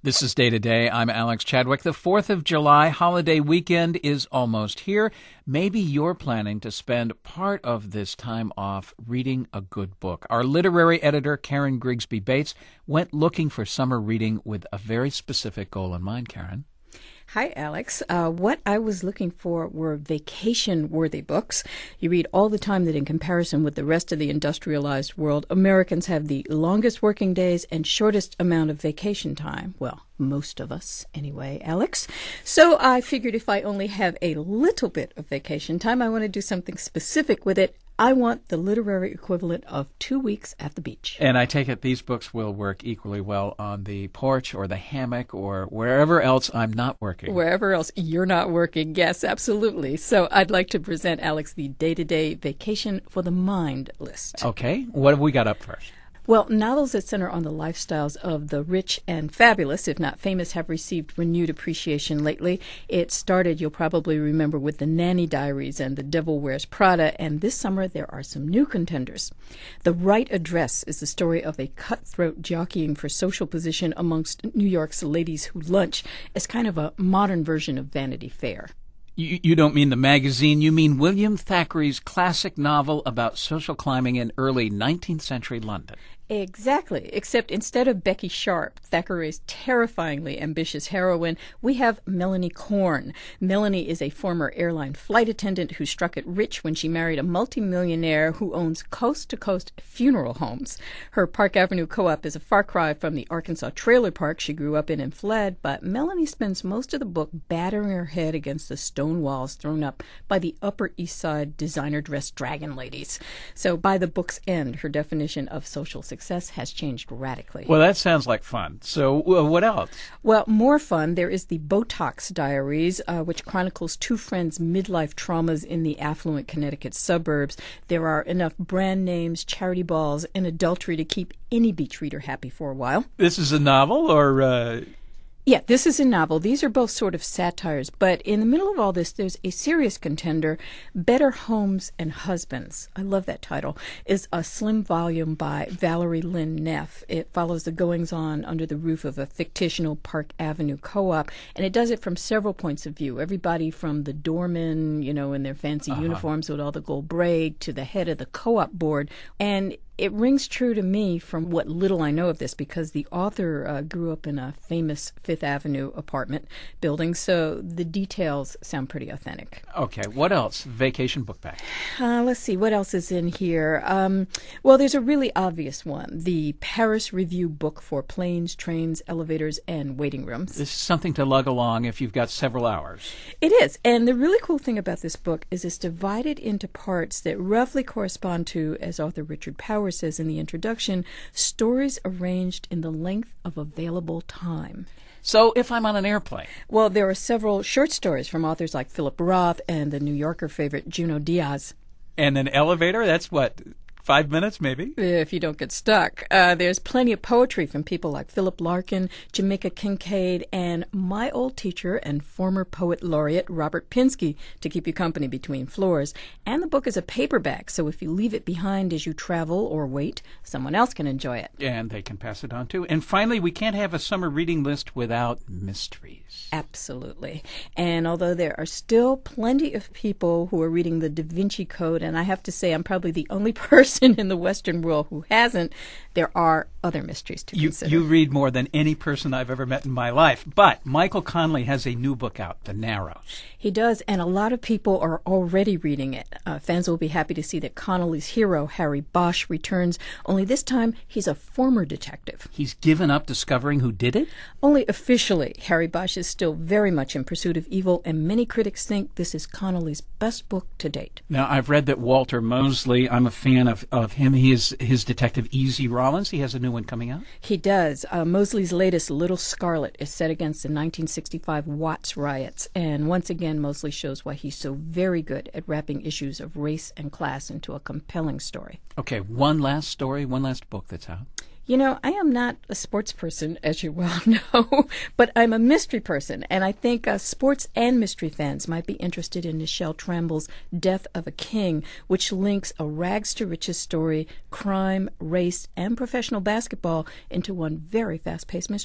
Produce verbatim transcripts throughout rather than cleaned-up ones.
This is Day to Day. I'm Alex Chadwick. The fourth of July holiday weekend is almost here. Maybe you're planning to spend part of this time off reading a good book. Our literary editor, Karen Grigsby Bates, went looking for summer reading with a very specific goal in mind, Karen. Hi, Alex. Uh, what I was looking for were vacation-worthy books. You read all the time that in comparison with the rest of the industrialized world, Americans have the longest working days and shortest amount of vacation time. Well, most of us, anyway, Alex. So I figured if I only have a little bit of vacation time, I want to do something specific with it. I want the literary equivalent of two weeks at the beach. And I take it these books will work equally well on the porch or the hammock or wherever else I'm not working. Wherever else you're not working, yes, absolutely. So I'd like to present, Alex, the day-to-day vacation for the mind list. Okay. What have we got up first? Well, novels that center on the lifestyles of the rich and fabulous, if not famous, have received renewed appreciation lately. It started, you'll probably remember, with The Nanny Diaries and The Devil Wears Prada, and this summer there are some new contenders. The Right Address is the story of a cutthroat jockeying for social position amongst New York's ladies who lunch as kind of a modern version of Vanity Fair. You, you don't mean the magazine. You mean William Thackeray's classic novel about social climbing in early nineteenth century London. Exactly, except instead of Becky Sharp, Thackeray's terrifyingly ambitious heroine, we have Melanie Korn. Melanie is a former airline flight attendant who struck it rich when she married a multimillionaire who owns coast-to-coast funeral homes. Her Park Avenue co-op is a far cry from the Arkansas trailer park she grew up in and fled, but Melanie spends most of the book battering her head against the stone walls thrown up by the Upper East Side designer-dressed dragon ladies. So by the book's end, her definition of social success Success has changed radically. Well, that sounds like fun. So uh, what else? Well, more fun. There is the Botox Diaries, uh, which chronicles two friends' midlife traumas in the affluent Connecticut suburbs. There are enough brand names, charity balls, and adultery to keep any beach reader happy for a while. This is a novel or... Uh... Yeah, this is a novel. These are both sort of satires, but in the middle of all this, there's a serious contender. Better Homes and Husbands, I love that title, is a slim volume by Valerie Lynn Neff. It follows the goings-on under the roof of a fictional Park Avenue co-op, and it does it from several points of view. Everybody from the doormen, you know, in their fancy uh-huh. uniforms with all the gold braid, to the head of the co-op board, and it rings true to me from what little I know of this, because the author uh, grew up in a famous Fifth Avenue apartment building, so the details sound pretty authentic. Okay, what else? Vacation book bag. Uh, let's see, what else is in here? Um, well, there's a really obvious one, the Paris Review book for planes, trains, elevators, and waiting rooms. This is something to lug along if you've got several hours. It is, and the really cool thing about this book is it's divided into parts that roughly correspond to, as author Richard Powers says in the introduction, stories arranged in the length of available time. So if I'm on an airplane? Well, there are several short stories from authors like Philip Roth and the New Yorker favorite Junot Diaz. And an elevator? That's what, five minutes maybe? If you don't get stuck. Uh, there's plenty of poetry from people like Philip Larkin, Jamaica Kincaid, and my old teacher and former poet laureate Robert Pinsky to keep you company between floors. And the book is a paperback, so if you leave it behind as you travel or wait, someone else can enjoy it. And they can pass it on too. And finally, we can't have a summer reading list without mysteries. Absolutely. And although there are still plenty of people who are reading the Da Vinci Code, and I have to say I'm probably the only person in the Western world who hasn't, there are other mysteries to you, consider. You read more than any person I've ever met in my life. But Michael Connelly has a new book out, The Narrows. He does, and a lot of people are already reading it. Uh, fans will be happy to see that Connelly's hero, Harry Bosch, returns, only this time he's a former detective. He's given up discovering who did it? Only officially. Harry Bosch is still very much in pursuit of evil, and many critics think this is Connelly's best book to date. Now, I've read that Walter Mosley, I'm a fan of, of him. He is his detective Easy Rollins. He has a new one coming out. He does. Uh, Mosley's latest, Little Scarlet, is set against the nineteen sixty-five Watts riots, and once again, Mosley shows why he's so very good at wrapping issues of race and class into a compelling story. Okay, one last story, one last book that's out. You know, I am not a sports person, as you well know, but I'm a mystery person, and I think uh, sports and mystery fans might be interested in Nichelle Tramble's Death of a King, which links a rags-to-riches story, crime, race, and professional basketball into one very fast-paced mystery.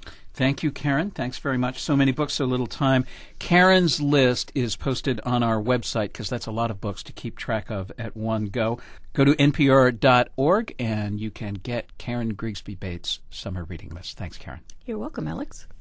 Thank you, Karen. Thanks very much. So many books, so little time. Karen's list is posted on our website because that's a lot of books to keep track of at one go. Go to N P R dot org and you can get Karen Grigsby Bates' summer reading list. Thanks, Karen. You're welcome, Alex.